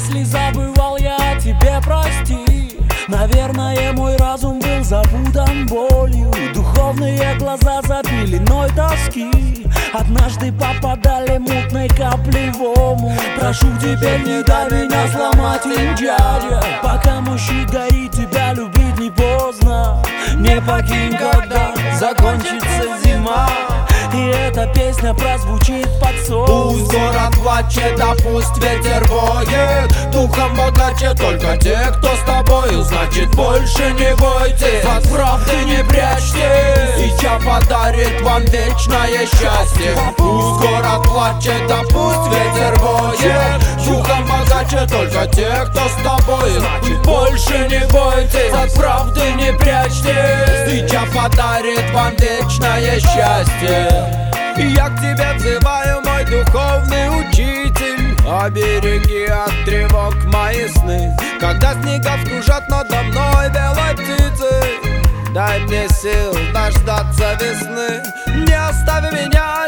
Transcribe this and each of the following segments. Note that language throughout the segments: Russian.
Если забывал я о тебе, прости. Наверное, мой разум был запутан болью. Духовные глаза за пеленой тоски однажды попадали мутной каплей в омут. Прошу теперь, не дай меня сломать им, дядя. Пока мужчина горит, тебя любить не поздно. Не покинь, когда закончится зима, и эта песня прозвучит под сон. Пусть город плачет, а пусть ветер воет. Духом богаче только те, кто с тобою. Значит, больше не бойтесь, от правды не прячьтесь. Сейчас подарит вам вечное счастье. Пусть город плачет, а пусть ветер воет. Духом богаче только те, кто с тобою. Значит, больше не бойтесь, от правды не прячьтесь. Сейчас подарит вам вечное счастье. Я к тебе взываю, мой духовный учитель. Обереги от тревог мои сны. Когда снега кружат надо мной белой птицей, дай мне сил дождаться весны. Не оставь меня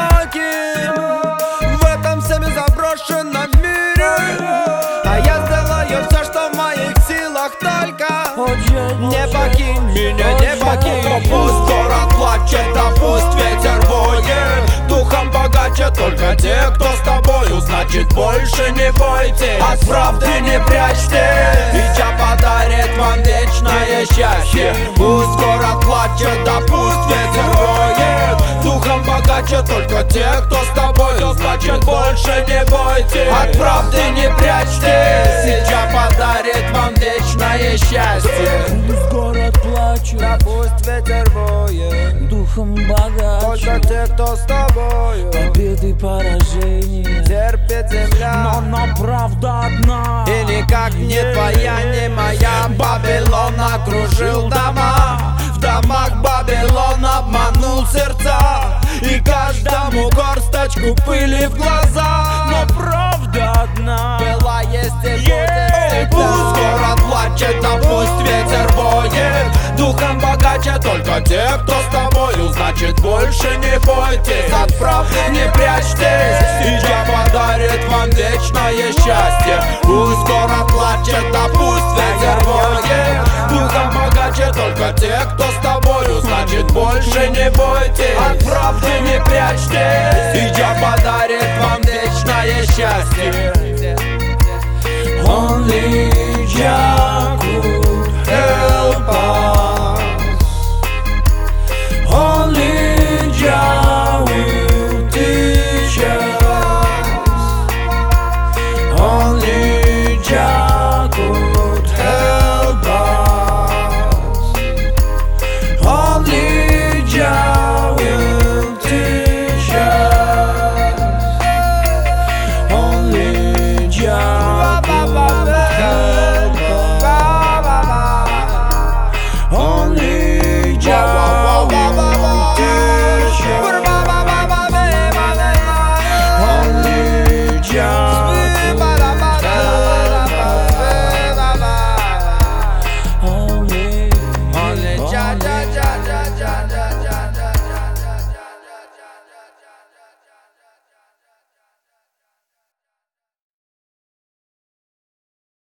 одиноким в этом всеми заброшенном мире. А я сделаю все, что в моих силах, только не покинь меня, не покинь. Пусть город плачет, а пусть ветер воет. Духом богаче только те, кто с тобою. Значит, больше не бойтесь, от правды не прячьтесь. Сейчас подарит вам вечное счастье. Пусть город плачет, а пусть ветер воет. Духом богаче только те, кто с тобою. Значит, больше не бойтесь, от правды не прячьтесь. Сейчас подарит вам вечное счастье. Пусть город плачет, да пусть ветер воет. духом богаче только те, кто с тобою. Победы, поражения терпит земля, но правда одна. И никак не твоя, не моя. Вавилон окружил дома. В домах Вавилон обманул сердца. И каждому горсточку пыли в глаза. Но правда одна. Была, есть и будет. Пусть город плачет, а пусть ветер воет. Духом богаче только те, кто с тобою. Значит, больше не бойтесь, от правды не прячьтесь. Сейчас подарит вам вечное счастье. Пусть город плачет, а пусть ветер воет. Духом богаче только те, кто с тобою. Значит, больше не бойтесь, от правды не прячьтесь. Сейчас подарит вам вечное счастье. Only